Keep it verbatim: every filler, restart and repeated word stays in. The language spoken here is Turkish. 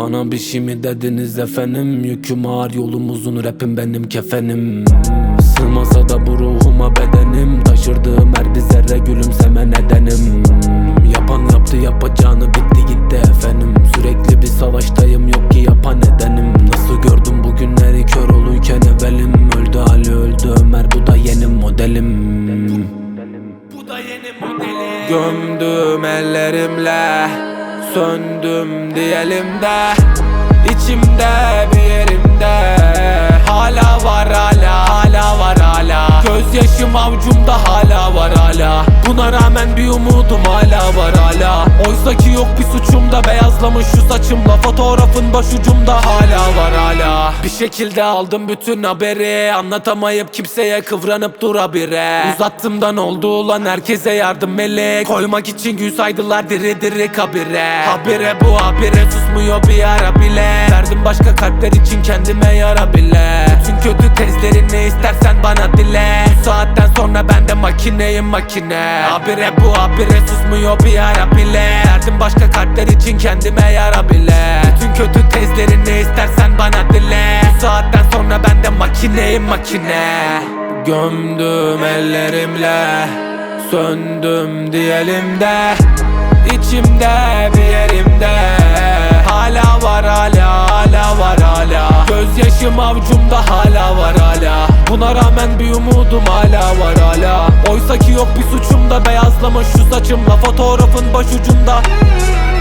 Bana bir şey mi dediniz efendim? Yüküm ağır, yolum uzun, rapim benim kefenim. Sığmasa da bu ruhuma bedenim, taşırdığım her bir zerre gülümseme nedenim. Yapan yaptı yapacağını, bitti gitti efendim. Sürekli bir savaştayım, yok ki yapan nedenim. Nasıl gördüm bu günleri kör oluyken evelim. Öldü Ali öldü Ömer, bu da yeni modelim. Bu da yeni modelim. Gömdüm ellerimle, söndüm diyelim de, İçimde bir yerimde hala var, hala hala var, hala gözyaşım avcumda hala var, hala buna rağmen bir umudum hala var, hala oysa ki yok bir suçum da, beyazlamış şu saçımla fotoğrafın başucumda hala var, hala bir şekilde aldım bütün haberi, anlatamayıp kimseye kıvranıp durabire. Uzattımdan oldu ulan herkese yardım melek, koymak için gün saydılar diri diri kabire. Habire bu habire susmuyor bir ara bile, verdim başka kalpler için kendime yara bile. Bütün kötü tezlerini istersen bana dile, bu saatten sonra ben de makineyim makine. Habire bu habire susmuyor bir ara bile, verdim başka kalpler için kendime yara bile. Bütün kötü tezlerini istersen bana dile, bu saatten sonra ben de makineyim makine. Gömdüm ellerimle, söndüm diyelim de, İçimde bir yerimde hala var, hala hala var, hala gözyaşım avcumda hala var, hala buna rağmen bir umudum hala var, hala oysa ki yok bir suçum da, beyazlamış şu saçımla fotoğrafın başucunda.